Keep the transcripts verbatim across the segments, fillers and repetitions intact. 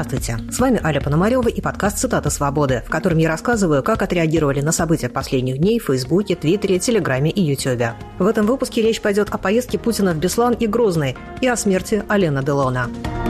Здравствуйте, с вами Аля Пономарева и подкаст «Цитаты свободы», в котором я рассказываю, как отреагировали на события последних дней в Фейсбуке, Твиттере, Телеграме и Ютьюбе. В этом выпуске речь пойдет о поездке Путина в Беслан и Грозный и о смерти Алена Делона.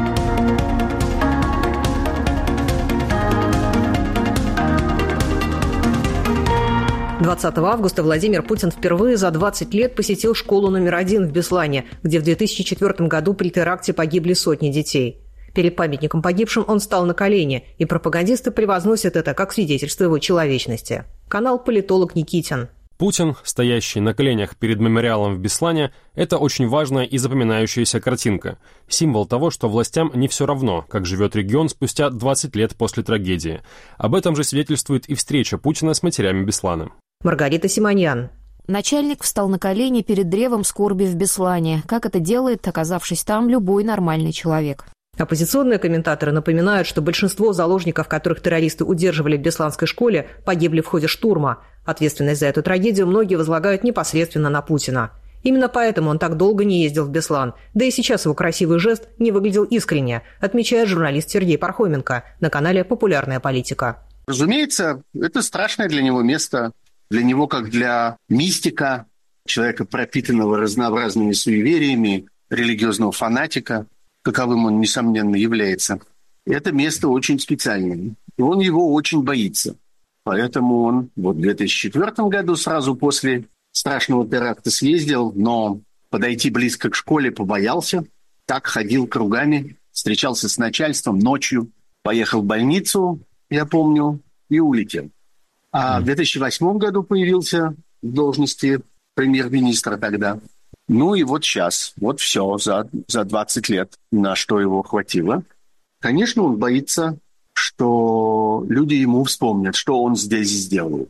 двадцатого августа Владимир Путин впервые за двадцать лет посетил школу номер один в Беслане, где в две тысячи четвёртом году при теракте погибли сотни детей. Перед памятником погибшим он встал на колени, и пропагандисты превозносят это как свидетельство его человечности. Канал «Политолог Никитин». Путин, стоящий на коленях перед мемориалом в Беслане, это очень важная и запоминающаяся картинка. Символ того, что властям не все равно, как живет регион спустя двадцать лет после трагедии. Об этом же свидетельствует и встреча Путина с матерями Беслана. Маргарита Симоньян. Начальник встал на колени перед древом скорби в Беслане, как это делает, оказавшись там, любой нормальный человек. Оппозиционные комментаторы напоминают, что большинство заложников, которых террористы удерживали в Бесланской школе, погибли в ходе штурма. Ответственность за эту трагедию многие возлагают непосредственно на Путина. Именно поэтому он так долго не ездил в Беслан. Да и сейчас его красивый жест не выглядел искренне, отмечает журналист Сергей Пархоменко на канале «Популярная политика». Разумеется, это страшное для него место. Для него, как для мистика, человека, пропитанного разнообразными суевериями, религиозного фанатика, каковым он, несомненно, является. Это место очень специальное. И он его очень боится. Поэтому он вот в две тысячи четвёртом году, сразу после страшного теракта, съездил, но подойти близко к школе побоялся. Так ходил кругами, встречался с начальством ночью, поехал в больницу, я помню, и улетел. А в две тысячи восьмом году появился в должности премьер-министра тогда. Ну и вот сейчас, вот все за, за двадцать лет, на что его хватило. Конечно, он боится, что люди ему вспомнят, что он здесь сделал.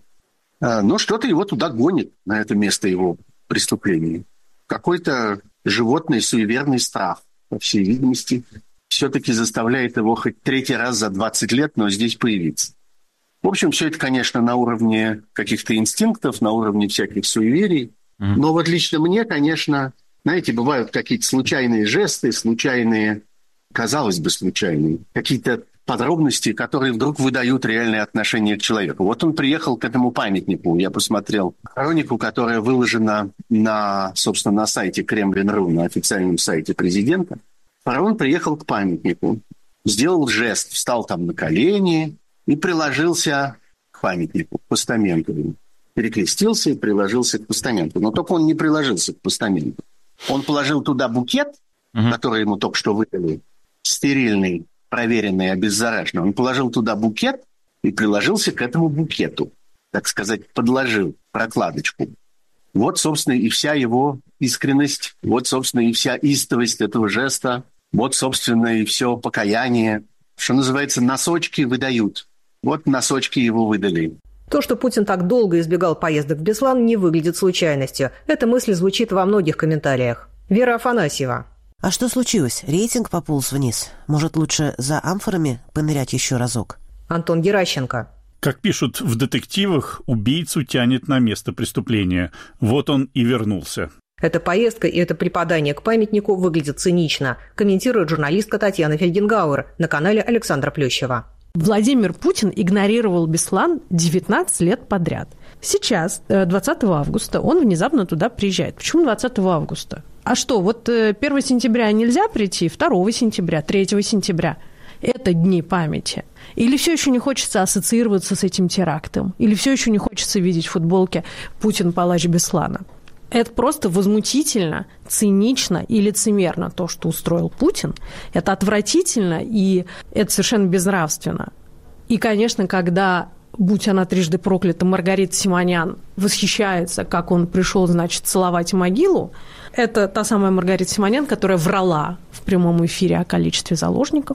Но что-то его туда гонит, на это место его преступления. Какой-то животный суеверный страх, по всей видимости, все-таки заставляет его хоть третий раз за двадцать лет, но здесь появиться. В общем, все это, конечно, на уровне каких-то инстинктов, на уровне всяких суеверий. Mm-hmm. Но вот лично мне, конечно, знаете, бывают какие-то случайные жесты, случайные, казалось бы, случайные, какие-то подробности, которые вдруг выдают реальное отношение к человеку. Вот он приехал к этому памятнику. Я посмотрел хронику, которая выложена на, собственно, на сайте Кремлин точка ру, на официальном сайте президента. Фараон приехал к памятнику, сделал жест, встал там на колени и приложился к памятнику, к постаменту. Перекрестился и приложился к постаменту. Но только он не приложился к постаменту. Он положил туда букет, uh-huh. который ему только что выдали, стерильный, проверенный, обеззараженный. Он положил туда букет и приложился к этому букету. Так сказать, подложил прокладочку. Вот, собственно, и вся его искренность, вот, собственно, и вся истовость этого жеста, вот, собственно, и все покаяние. Что называется, носочки выдают. Вот носочки его выдали. То, что Путин так долго избегал поездок в Беслан, не выглядит случайностью. Эта мысль звучит во многих комментариях. Вера Афанасьева. А что случилось? Рейтинг пополз вниз. Может, лучше за амфорами понырять еще разок? Антон Геращенко. Как пишут в детективах, убийцу тянет на место преступления. Вот он и вернулся. Эта поездка и это преподание к памятнику выглядит цинично, комментирует журналистка Татьяна Фельгенгауэр на канале Александра Плющева. Владимир Путин игнорировал Беслан девятнадцать лет подряд. Сейчас, двадцатого августа, он внезапно туда приезжает. Почему двадцатого августа? А что, вот первого сентября нельзя прийти, второго сентября, третьего сентября? Это дни памяти. Или все еще не хочется ассоциироваться с этим терактом? Или все еще не хочется видеть в футболке «Путин – палач Беслана»? Это просто возмутительно, цинично и лицемерно то, что устроил Путин. Это отвратительно и это совершенно безнравственно. И, конечно, когда, будь она трижды проклята, Маргарита Симоньян восхищается, как он пришел, значит, целовать могилу, это та самая Маргарита Симоньян, которая врала в прямом эфире о количестве заложников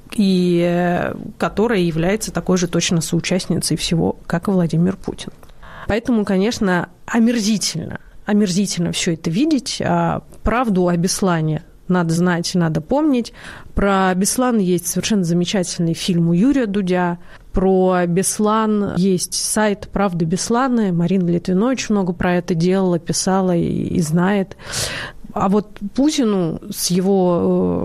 и которая является такой же точно соучастницей всего, как и Владимир Путин. Поэтому, конечно, омерзительно. Омерзительно все это видеть. А правду о Беслане надо знать, надо помнить. Про Беслан есть совершенно замечательный фильм у Юрия Дудя. Про Беслан есть сайт «Правда Беслана». Марина Литвинович очень много про это делала, писала и, и знает. А вот Путину с его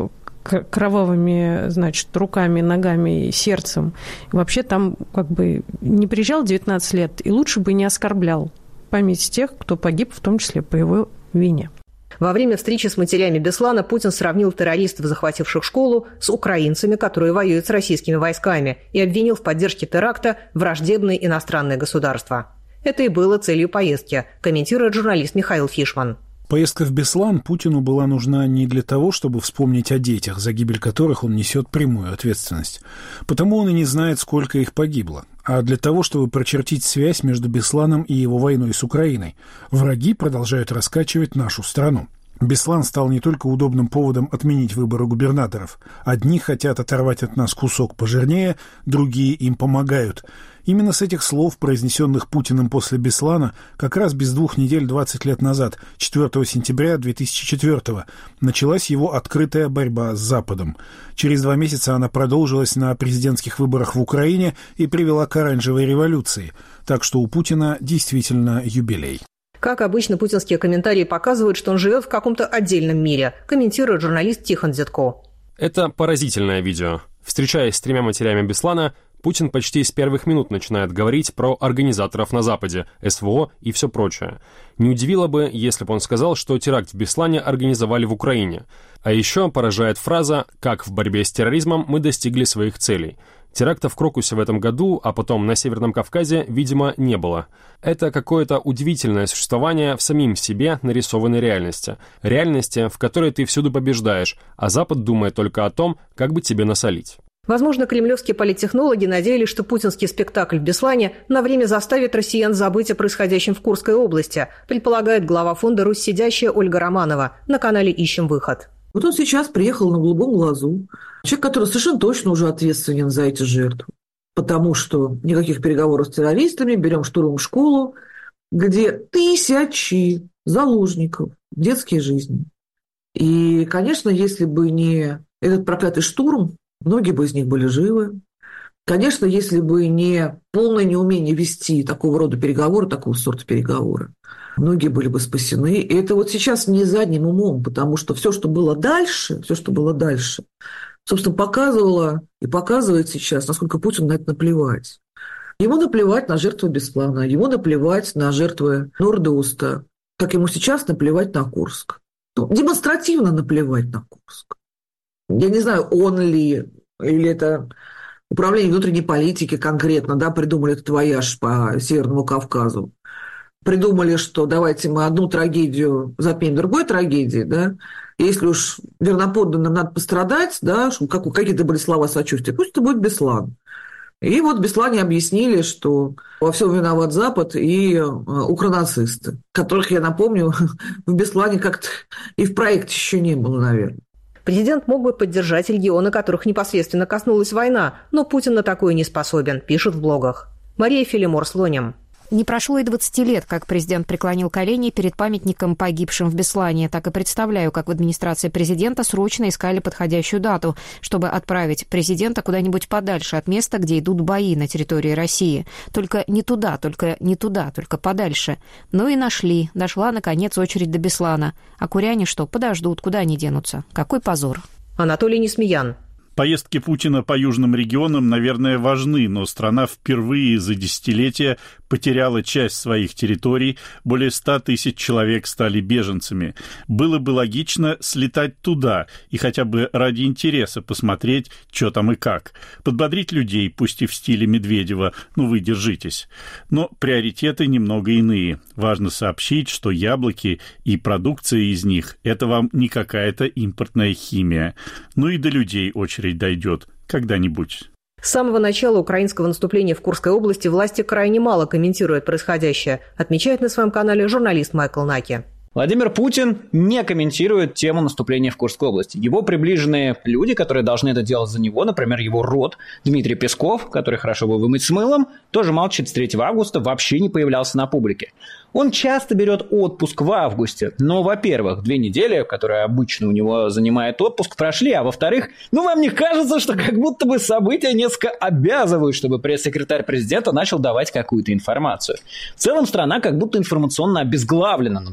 кровавыми, значит, руками, ногами, сердцем. И вообще там как бы не приезжал девятнадцать лет, и лучше бы не оскорблял память тех, кто погиб, в том числе по его вине. Во время встречи с матерями Беслана Путин сравнил террористов, захвативших школу, с украинцами, которые воюют с российскими войсками, и обвинил в поддержке теракта враждебные иностранные государства. Это и было целью поездки, комментирует журналист Михаил Фишман. Поездка в Беслан Путину была нужна не для того, чтобы вспомнить о детях, за гибель которых он несет прямую ответственность. Потому он и не знает, сколько их погибло. А для того, чтобы прочертить связь между Бесланом и его войной с Украиной. Враги продолжают раскачивать нашу страну. Беслан стал не только удобным поводом отменить выборы губернаторов. Одни хотят оторвать от нас кусок пожирнее, другие им помогают. Именно с этих слов, произнесенных Путиным после Беслана, как раз без двух недель двадцать лет назад, четвёртого сентября две тысячи четвёртого, началась его открытая борьба с Западом. Через два месяца она продолжилась на президентских выборах в Украине и привела к оранжевой революции. Так что у Путина действительно юбилей. Как обычно, путинские комментарии показывают, что он живет в каком-то отдельном мире, комментирует журналист Тихон Зятко. Это поразительное видео. Встречаясь с тремя матерями Беслана, Путин почти с первых минут начинает говорить про организаторов на Западе, СВО и все прочее. Не удивило бы, если бы он сказал, что теракт в Беслане организовали в Украине. А еще поражает фраза «как в борьбе с терроризмом мы достигли своих целей». Теракта в Крокусе в этом году, а потом на Северном Кавказе, видимо, не было. Это какое-то удивительное существование в самим себе нарисованной реальности. Реальности, в которой ты всюду побеждаешь, а Запад думает только о том, как бы тебе насолить. Возможно, кремлевские политтехнологи надеялись, что путинский спектакль в Беслане на время заставит россиян забыть о происходящем в Курской области, предполагает глава фонда «Русь сидящая» Ольга Романова на канале «Ищем выход». Вот он сейчас приехал на голубом глазу. Человек, который совершенно точно уже ответственен за эти жертвы. Потому что никаких переговоров с террористами, берем штурмом школу, где тысячи заложников, детские жизни. И, конечно, если бы не этот проклятый штурм, многие бы из них были живы. Конечно, если бы не полное неумение вести такого рода переговоры, такого сорта переговоры, многие были бы спасены. И это вот сейчас не задним умом, потому что все, что было дальше, все, что было дальше, собственно, показывало и показывает сейчас, насколько Путину на это наплевать. Ему наплевать на жертвы Беслана, ему наплевать на жертвы Норд-Оста, как ему сейчас наплевать на Курск. Ну, демонстративно наплевать на Курск. Я не знаю, он ли, или это управление внутренней политики конкретно, да, придумали этот вояж по Северному Кавказу. Придумали, что давайте мы одну трагедию затмим другой трагедией, да, и если уж верноподданным надо пострадать, да, как, какие-то были слова сочувствия, пусть это будет Беслан. И вот в Беслане объяснили, что во всем виноват Запад и укронацисты, которых, я напомню, в Беслане как-то и в проекте еще не было, наверное. Президент мог бы поддержать регионы, которых непосредственно коснулась война, но Путин на такое не способен, пишет в блогах. Мария Филимор-Слоним. Не прошло и двадцати лет, как президент преклонил колени перед памятником погибшим в Беслане. Так и представляю, как в администрации президента срочно искали подходящую дату, чтобы отправить президента куда-нибудь подальше от места, где идут бои на территории России. Только не туда, только не туда, только подальше. Ну и нашли. Дошла, наконец, очередь до Беслана. А куряне что, подождут, куда они денутся? Какой позор. Анатолий Несмеян. Поездки Путина по южным регионам, наверное, важны, но страна впервые за десятилетия потеряла часть своих территорий, более ста тысяч человек стали беженцами. Было бы логично слетать туда и хотя бы ради интереса посмотреть, что там и как. Подбодрить людей, пусть и в стиле Медведева, ну вы держитесь. Но приоритеты немного иные. Важно сообщить, что яблоки и продукция из них – это вам не какая-то импортная химия. Ну и до людей очередь дойдет когда-нибудь. С самого начала украинского наступления в Курской области власти крайне мало комментируют происходящее, отмечает на своем канале журналист Майкл Наки. Владимир Путин не комментирует тему наступления в Курской области. Его приближенные люди, которые должны это делать за него, например, его род, Дмитрий Песков, который хорошо бы вымыть с мылом, тоже молчит с третьего августа, вообще не появлялся на публике. Он часто берет отпуск в августе, но, во-первых, две недели, которые обычно у него занимает отпуск, прошли, а во-вторых, ну вам не кажется, что как будто бы события несколько обязывают, чтобы пресс-секретарь президента начал давать какую-то информацию. В целом страна как будто информационно обезглавлена, натурально.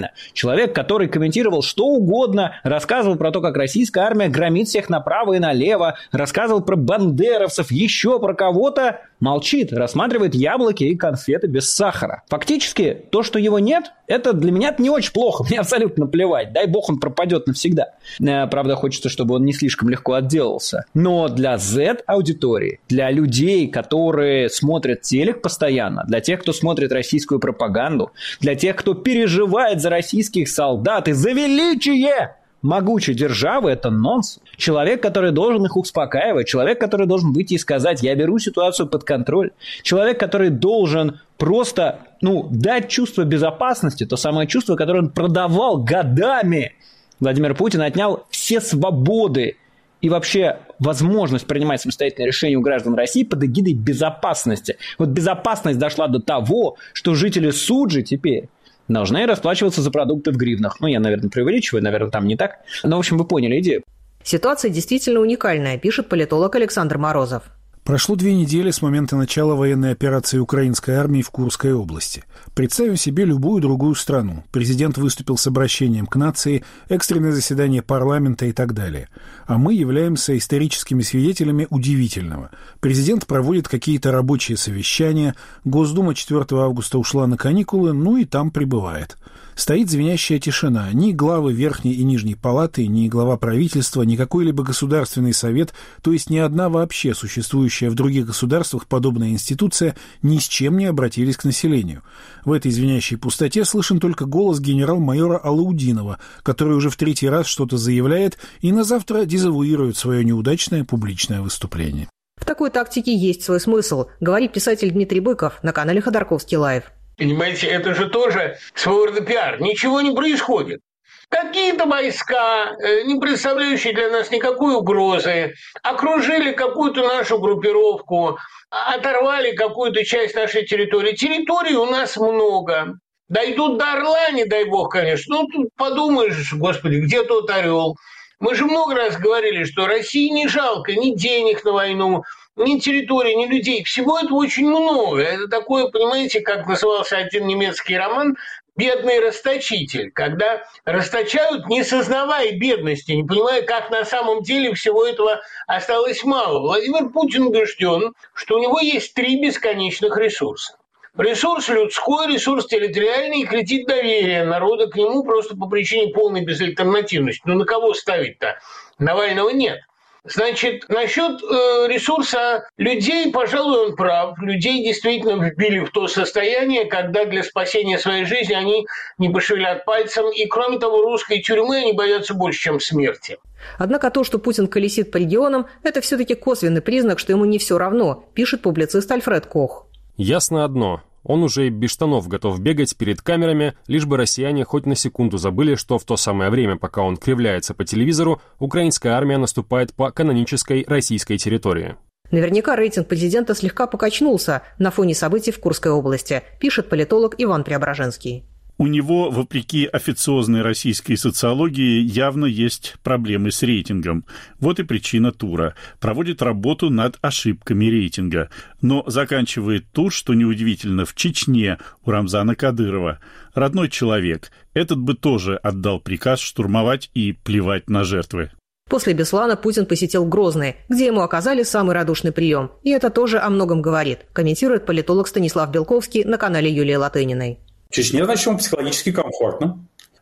Навального. Человек, который комментировал что угодно, рассказывал про то, как российская армия громит всех направо и налево, рассказывал про бандеровцев, еще про кого-то, молчит, рассматривает яблоки и конфеты без сахара. Фактически, то, что его нет, это для меня не очень плохо, мне абсолютно плевать. Дай бог он пропадет навсегда. Правда, хочется, чтобы он не слишком легко отделался. Но для Z-аудитории, для людей, которые смотрят телек постоянно, для тех, кто смотрит российскую пропаганду, для тех, кто переживает за российских солдат и за величие могучей державы, это нонсенс. Человек, который должен их успокаивать, человек, который должен выйти и сказать: я беру ситуацию под контроль, человек, который должен просто, ну, дать чувство безопасности, то самое чувство, которое он продавал годами. Владимир Путин отнял все свободы и вообще возможность принимать самостоятельные решения у граждан России под эгидой безопасности. Вот безопасность дошла до того, что жители Суджи теперь должны расплачиваться за продукты в гривнах. Ну, я, наверное, преувеличиваю, наверное, там не так. Но, в общем, вы поняли идею. Ситуация действительно уникальная, пишет политолог Александр Морозов. Прошло две недели с момента начала военной операции украинской армии в Курской области. Представим себе любую другую страну. Президент выступил с обращением к нации, экстренное заседание парламента и так далее. А мы являемся историческими свидетелями удивительного. Президент проводит какие-то рабочие совещания, Госдума четвёртого августа ушла на каникулы, ну и там пребывает. Стоит звенящая тишина. Ни главы Верхней и Нижней палаты, ни глава правительства, ни какой-либо государственный совет, то есть ни одна вообще существующая в других государствах подобная институция, ни с чем не обратились к населению. В этой звенящей пустоте слышен только голос генерал-майора Алаудинова, который уже в третий раз что-то заявляет и на завтра дезавуирует свое неудачное публичное выступление. В такой тактике есть свой смысл, говорит писатель Дмитрий Быков на канале Ходорковский Лайв. Понимаете, это же тоже своего рода пиар. Ничего не происходит. Какие-то войска, не представляющие для нас никакой угрозы, окружили какую-то нашу группировку, оторвали какую-то часть нашей территории. Территории у нас много. Дойдут до Орла, не дай бог, конечно. Ну, тут подумаешь, господи, где тот орел? Мы же много раз говорили, что России не жалко ни денег на войну, ни территории, ни людей. Всего этого очень много. Это такое, понимаете, как назывался один немецкий роман «Бедный расточитель», когда расточают, не сознавая бедности, не понимая, как на самом деле всего этого осталось мало. Владимир Путин убежден, что у него есть три бесконечных ресурса. Ресурс людской, ресурс территориальный и кредит доверия народа к нему просто по причине полной безальтернативности. Ну, на кого ставить-то? Навального нет. Значит, насчет э, ресурса людей, пожалуй, он прав. Людей действительно вбили в то состояние, когда для спасения своей жизни они не пошевелят пальцем. И, кроме того, русской тюрьмы они боятся больше, чем смерти. Однако то, что Путин колесит по регионам, это все-таки косвенный признак, что ему не все равно, пишет публицист Альфред Кох. Ясно одно. Он уже и без штанов готов бегать перед камерами, лишь бы россияне хоть на секунду забыли, что в то самое время, пока он кривляется по телевизору, украинская армия наступает по канонической российской территории. Наверняка рейтинг президента слегка покачнулся на фоне событий в Курской области, пишет политолог Иван Преображенский. У него, вопреки официозной российской социологии, явно есть проблемы с рейтингом. Вот и причина тура. Проводит работу над ошибками рейтинга. Но заканчивает тур, что неудивительно, в Чечне у Рамзана Кадырова. Родной человек. Этот бы тоже отдал приказ штурмовать и плевать на жертвы. После Беслана Путин посетил Грозный, где ему оказали самый радушный прием. И это тоже о многом говорит, комментирует политолог Станислав Белковский на канале Юлии Латыниной. В Чечне, значит, ему психологически комфортно.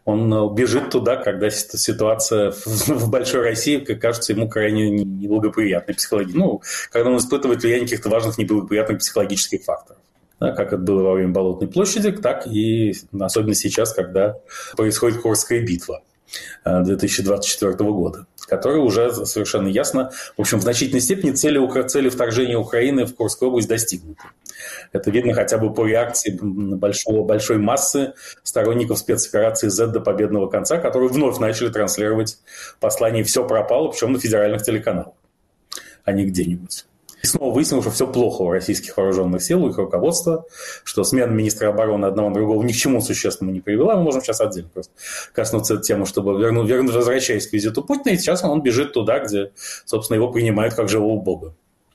Он бежит туда, когда ситуация в большой России кажется ему крайне неблагоприятной психологически. Ну, когда он испытывает влияние каких-то важных неблагоприятных психологических факторов. Да, как это было во время Болотной площади, так и особенно сейчас, когда происходит Курская битва две тысячи двадцать четвёртого года, которая уже совершенно ясно, в общем, в значительной степени цели, цели вторжения Украины в Курскую область достигнуты. Это видно хотя бы по реакции большого, большой массы сторонников спецоперации Z до победного конца, которые вновь начали транслировать послание «Все пропало», причем на федеральных телеканалах, а не где-нибудь. И снова выяснилось, что все плохо у российских вооруженных сил, у их руководства, что смена министра обороны одного на другого ни к чему существенному не привела. Мы можем сейчас отдельно просто коснуться этой темы, чтобы вернуть, вернуть, возвращаясь к визиту Путина, и сейчас он бежит туда, где, собственно, его принимают как живого бога.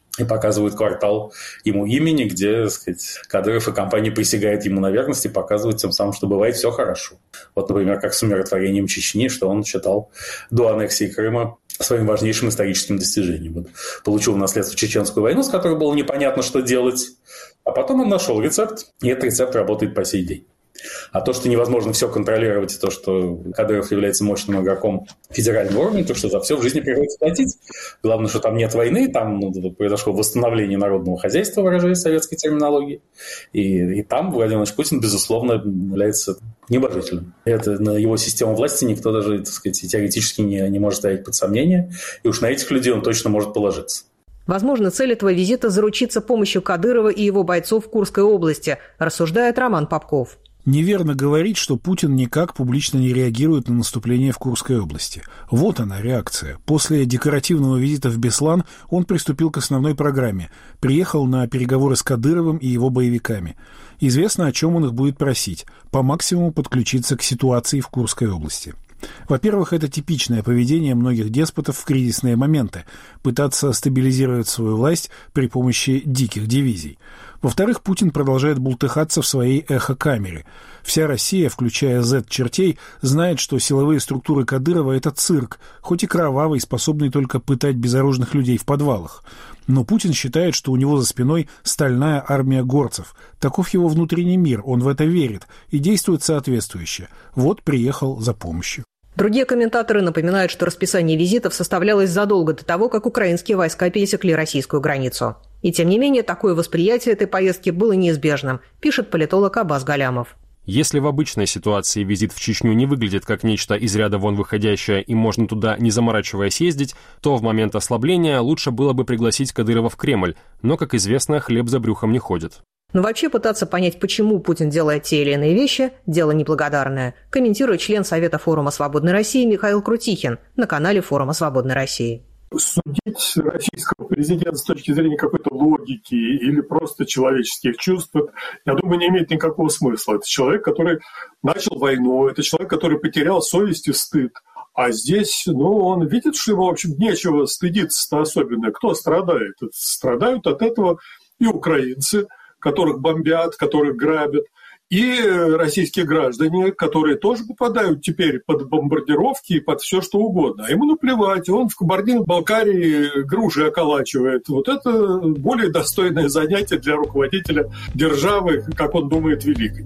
и показывают квартал ему имени, где, так сказать, Кадыров и компания присягают ему на верность и показывают тем самым, что бывает все хорошо. Вот, например, как с умиротворением Чечни, что он считал до аннексии Крыма своим важнейшим историческим достижением. Вот, получил в наследство Чеченскую войну, с которой было непонятно, что делать, а потом он нашел рецепт, и этот рецепт работает по сей день. А то, что невозможно все контролировать, и то, что Кадыров является мощным игроком федерального уровня, то, что за все в жизни приходится платить. Главное, что там нет войны, там ну, произошло восстановление народного хозяйства, выражаясь советской терминологией. И, и там Владимир Владимирович Путин, безусловно, является небожителем. Это на его систему власти никто даже, так сказать, теоретически не, не может ставить под сомнение. И уж на этих людей он точно может положиться. Возможно, цель этого визита – заручиться помощью Кадырова и его бойцов в Курской области, рассуждает Роман Попков. Неверно говорить, что Путин никак публично не реагирует на наступление в Курской области. Вот она, реакция. После декоративного визита в Беслан он приступил к основной программе. Приехал на переговоры с Кадыровым и его боевиками. Известно, о чем он их будет просить. По максимуму подключиться к ситуации в Курской области. Во-первых, это типичное поведение многих деспотов в кризисные моменты – пытаться стабилизировать свою власть при помощи диких дивизий. Во-вторых, Путин продолжает бултыхаться в своей эхокамере. Вся Россия, включая зет-чертей, знает, что силовые структуры Кадырова – это цирк, хоть и кровавый, способный только пытать безоружных людей в подвалах. Но Путин считает, что у него за спиной стальная армия горцев. Таков его внутренний мир, он в это верит и действует соответствующе. Вот приехал за помощью. Другие комментаторы напоминают, что расписание визитов составлялось задолго до того, как украинские войска пересекли российскую границу. И тем не менее, такое восприятие этой поездки было неизбежным, пишет политолог Аббас Галямов. Если в обычной ситуации визит в Чечню не выглядит как нечто из ряда вон выходящее и можно туда, не заморачиваясь, ездить, то в момент ослабления лучше было бы пригласить Кадырова в Кремль, но, как известно, хлеб за брюхом не ходит. Но вообще пытаться понять, почему Путин делает те или иные вещи – дело неблагодарное, комментирует член Совета форума «Свободной России» Михаил Крутихин на канале форума «Свободной России». Судить российского президента с точки зрения какой-то логики или просто человеческих чувств, я думаю, не имеет никакого смысла. Это человек, который начал войну, это человек, который потерял совесть и стыд. А здесь, ну, он видит, что ему, в общем, нечего стыдиться-то особенно. Кто страдает? Страдают от этого и украинцы, которых бомбят, которых грабят, и российские граждане, которые тоже попадают теперь под бомбардировки и под все что угодно. А ему наплевать, он в Кабардино-Балкарии груши околачивает. Вот это более достойное занятие для руководителя державы, как он думает, великой.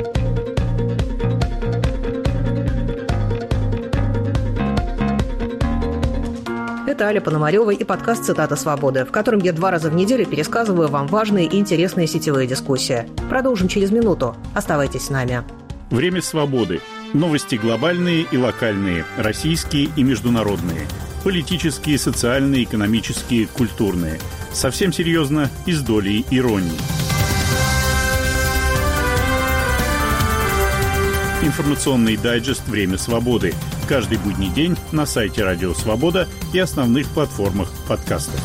Это Аля Пономарева и подкаст «Цитата свободы», в котором я два раза в неделю пересказываю вам важные и интересные сетевые дискуссии. Продолжим через минуту. Оставайтесь с нами. Время свободы. Новости глобальные и локальные, российские и международные. Политические, социальные, экономические, культурные. Совсем серьезно и с долей иронии. Информационный дайджест «Время свободы». Каждый будний день на сайте Радио Свобода и основных платформах подкастов.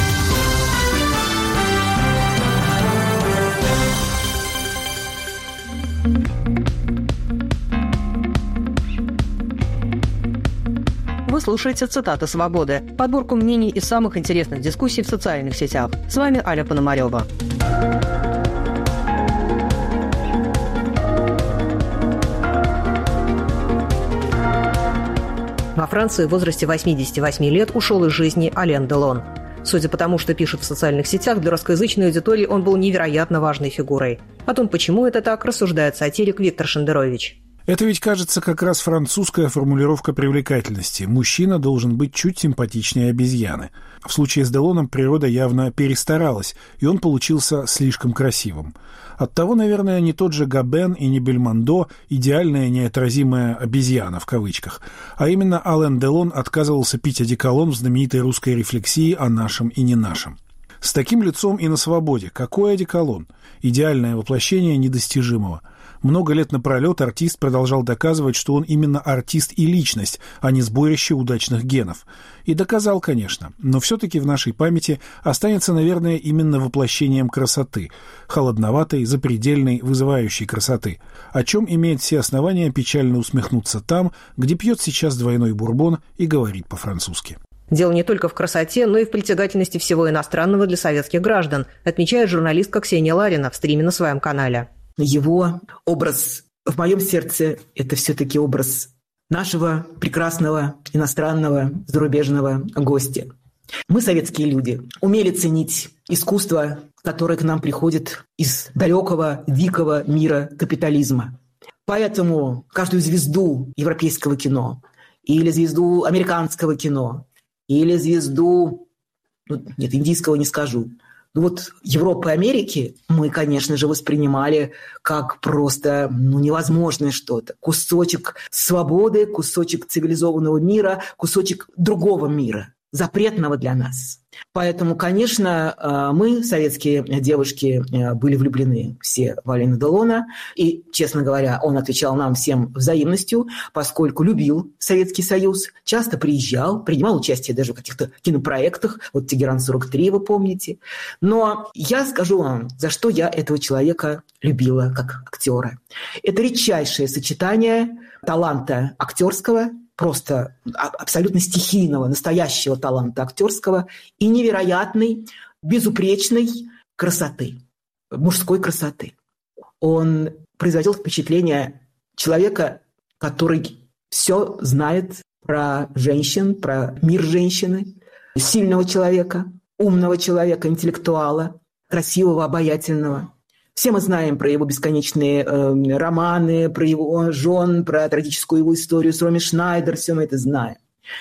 Вы слушаете «Цитаты свободы», подборку мнений из самых интересных дискуссий в социальных сетях. С вами Аля Пономарева. Во Франции в возрасте восьмидесяти восьми лет ушел из жизни Ален Делон. Судя по тому, что пишет в социальных сетях, для русскоязычной аудитории он был невероятно важной фигурой. О том, почему это так, рассуждает сатирик Виктор Шендерович. Это ведь, кажется, как раз французская формулировка привлекательности. Мужчина должен быть чуть симпатичнее обезьяны. В случае с Делоном природа явно перестаралась, и он получился слишком красивым. Оттого, наверное, не тот же Габен и не Бельмондо идеальная неотразимая обезьяна в кавычках, а именно Ален Делон отказывался пить одеколон в знаменитой русской рефлексии о нашем и не нашем. С таким лицом и на свободе. Какой одеколон? Идеальное воплощение недостижимого. Много лет напролет артист продолжал доказывать, что он именно артист и личность, а не сборище удачных генов. И доказал, конечно, но все-таки в нашей памяти останется, наверное, именно воплощением красоты, холодноватой, запредельной, вызывающей красоты, о чем имеет все основания печально усмехнуться там, где пьет сейчас двойной бурбон и говорит по-французски. Дело не только в красоте, но и в притягательности всего иностранного для советских граждан, отмечает журналистка Ксения Ларина в стриме на своем канале. Его образ в моем сердце – это все-таки образ нашего прекрасного иностранного зарубежного гостя. Мы, советские люди, умели ценить искусство, которое к нам приходит из далекого, дикого мира капитализма. Поэтому каждую звезду европейского кино или звезду американского кино или звезду, ну, нет, индийского не скажу, ну вот Европы и Америки мы, конечно же, воспринимали как просто ну, невозможное что-то. Кусочек свободы, кусочек цивилизованного мира, кусочек другого мира, запретного для нас. Поэтому, конечно, мы, советские девушки, были влюблены все в Алена Делона. И, честно говоря, он отвечал нам всем взаимностью, поскольку любил Советский Союз, часто приезжал, принимал участие даже в каких-то кинопроектах. Вот «Тегеран-сорок три», вы помните. Но я скажу вам, за что я этого человека любила как актера. Это редчайшее сочетание таланта актерского, просто абсолютно стихийного, настоящего таланта актерского и невероятной, безупречной красоты, мужской красоты. Он производил впечатление человека, который все знает про женщин, про мир женщины, сильного человека, умного человека, интеллектуала, красивого, обаятельного. Все мы знаем про его бесконечные э, романы, про его жен, про трагическую его историю с Роми Шнайдер, все мы это знаем.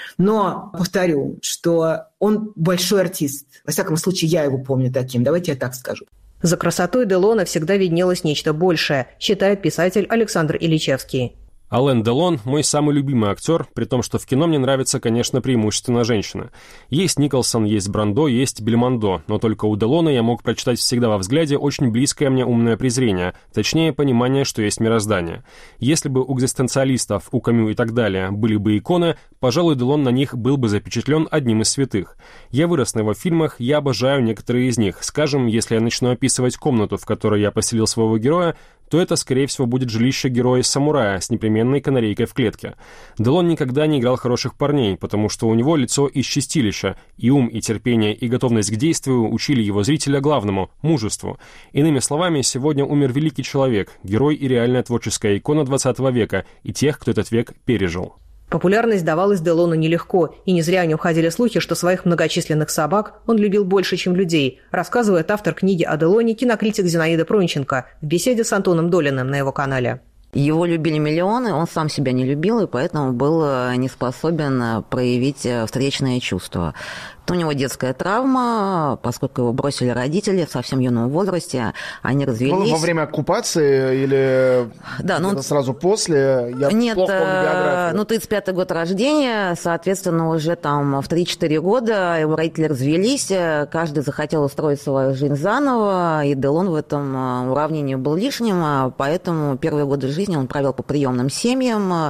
Но повторю, что он большой артист. Во всяком случае, я его помню таким. Давайте я так скажу. За красотой Делона всегда виднелось нечто большее, считает писатель Александр Ильичевский. Ален Делон – мой самый любимый актер, при том, что в кино мне нравится, конечно, преимущественно женщина. Есть Николсон, есть Брандо, есть Бельмондо, но только у Делона я мог прочитать всегда во взгляде очень близкое мне умное презрение, точнее, понимание, что есть мироздание. Если бы у экзистенциалистов, у Камю и так далее были бы иконы, пожалуй, Делон на них был бы запечатлен одним из святых. Я вырос на его фильмах, я обожаю некоторые из них. Скажем, если я начну описывать комнату, в которой я поселил своего героя, то это, скорее всего, будет жилище героя-самурая с непременной канарейкой в клетке. Делон никогда не играл хороших парней, потому что у него лицо из чистилища, и ум, и терпение, и готовность к действию учили его зрителя главному – мужеству. Иными словами, сегодня умер великий человек, герой и реальная творческая икона двадцатого века, и тех, кто этот век пережил. Популярность давалась Делону нелегко, и не зря о нем ходили слухи, что своих многочисленных собак он любил больше, чем людей, рассказывает автор книги о Делоне, кинокритик Зинаида Пронченко в беседе с Антоном Долиным на его канале. Его любили миллионы, он сам себя не любил, и поэтому был не способен проявить встречное чувство. Это у него детская травма, поскольку его бросили родители в совсем юном возрасте, они развелись. Во время оккупации или да, ну, сразу после? Я нет, плохо помню биографию. Ну, тридцать пятый год рождения, соответственно, уже там в три-четыре года его родители развелись, каждый захотел устроить свою жизнь заново, и Делон в этом уравнении был лишним, поэтому первые годы жизни он провел по приемным семьям,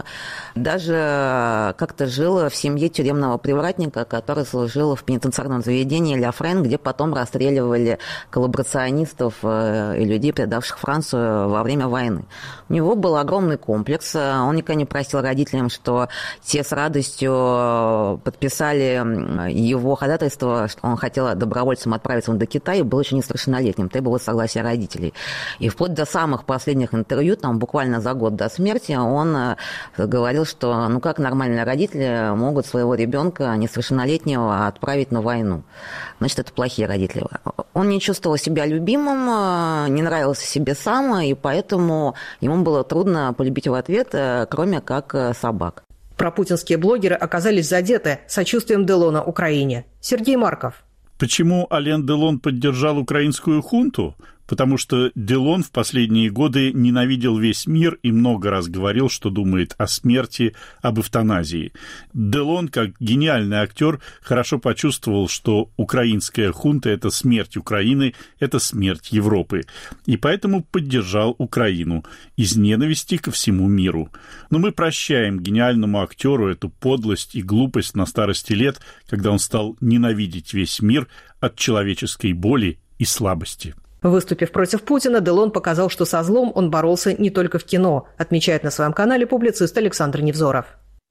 даже как-то жил в семье тюремного привратника, который служил в пенитенциарном заведении Ля Френ, где потом расстреливали коллаборационистов и людей, предавших Францию во время войны. У него был огромный комплекс. Он никогда не простил родителям, что те с радостью подписали его ходатайство, что он хотел добровольцем отправиться до Китая, и был еще несовершеннолетним, требовалось согласия родителей. И вплоть до самых последних интервью, там буквально за год до смерти, он говорил, что ну как нормальные родители могут своего ребенка несовершеннолетнего отправить на войну. Значит, это плохие родители. Он не чувствовал себя любимым, не нравился себе сам, и поэтому ему было трудно полюбить в ответ, кроме как собак. Пропутинские блогеры оказались задеты сочувствием Делона Украине. Сергей Марков. Почему Ален Делон поддержал украинскую хунту? Потому что Делон в последние годы ненавидел весь мир и много раз говорил, что думает о смерти, об эвтаназии. Делон, как гениальный актер, хорошо почувствовал, что украинская хунта – это смерть Украины, это смерть Европы. И поэтому поддержал Украину из ненависти ко всему миру. Но мы прощаем гениальному актеру эту подлость и глупость на старости лет, когда он стал ненавидеть весь мир от человеческой боли и слабости. Выступив против Путина, Делон показал, что со злом он боролся не только в кино, отмечает на своем канале публицист Александр Невзоров.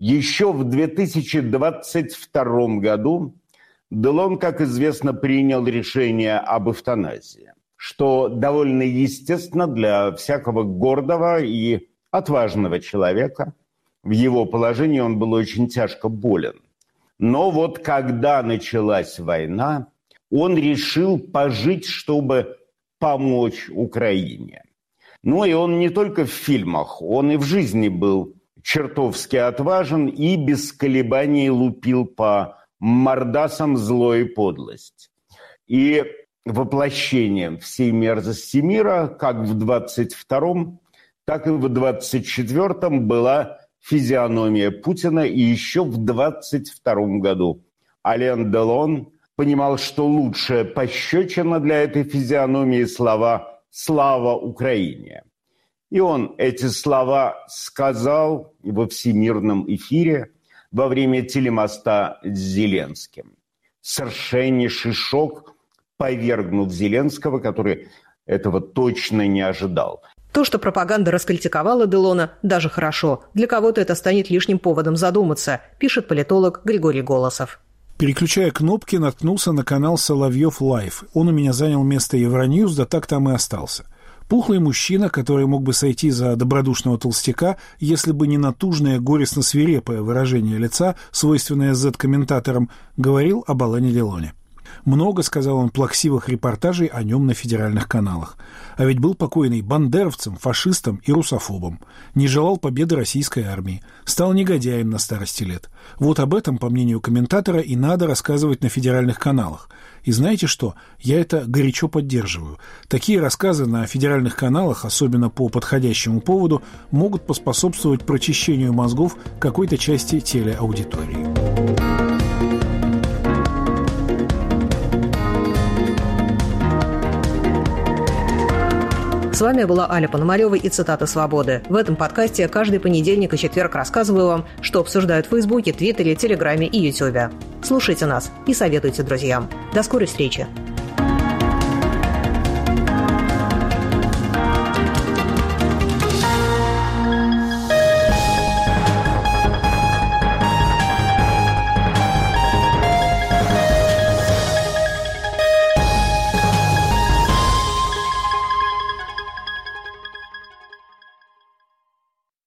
Еще в две тысячи двадцать втором году Делон, как известно, принял решение об эвтаназии, что довольно естественно для всякого гордого и отважного человека. В его положении он был очень тяжко болен. Но вот когда началась война, он решил пожить, чтобы помочь Украине. Ну и он не только в фильмах, он и в жизни был чертовски отважен и без колебаний лупил по мордасам зло и подлость. И воплощением всей мерзости мира, как в двадцать втором, так и в двадцать четвертом была физиономия Путина. И еще в двадцать втором году Ален Делон понимал, что лучшая пощечина для этой физиономии слова «Слава Украине». И он эти слова сказал во всемирном эфире во время телемоста с Зеленским. Совершеннейший шок, повергнув Зеленского, который этого точно не ожидал. То, что пропаганда раскритиковала Делона, даже хорошо. Для кого-то это станет лишним поводом задуматься, пишет политолог Григорий Голосов. Переключая кнопки, наткнулся на канал «Соловьев Лайв». Он у меня занял место Евроньюз, да так там и остался. Пухлый мужчина, который мог бы сойти за добродушного толстяка, если бы не натужное, горестно-свирепое выражение лица, свойственное зет-комментаторам, говорил об Алене Делоне. Много, сказал он, плаксивых репортажей о нем на федеральных каналах. А ведь был покойный бандеровцем, фашистом и русофобом. Не желал победы российской армии. Стал негодяем на старости лет. Вот об этом, по мнению комментатора, и надо рассказывать на федеральных каналах. И знаете что? Я это горячо поддерживаю. Такие рассказы на федеральных каналах, особенно по подходящему поводу, могут поспособствовать прочищению мозгов какой-то части телеаудитории. С вами была Аля Пономарева и «Цитаты свободы». В этом подкасте каждый понедельник и четверг рассказываю вам, что обсуждают в Фейсбуке, Твиттере, Телеграме и Ютубе. Слушайте нас и советуйте друзьям. До скорой встречи!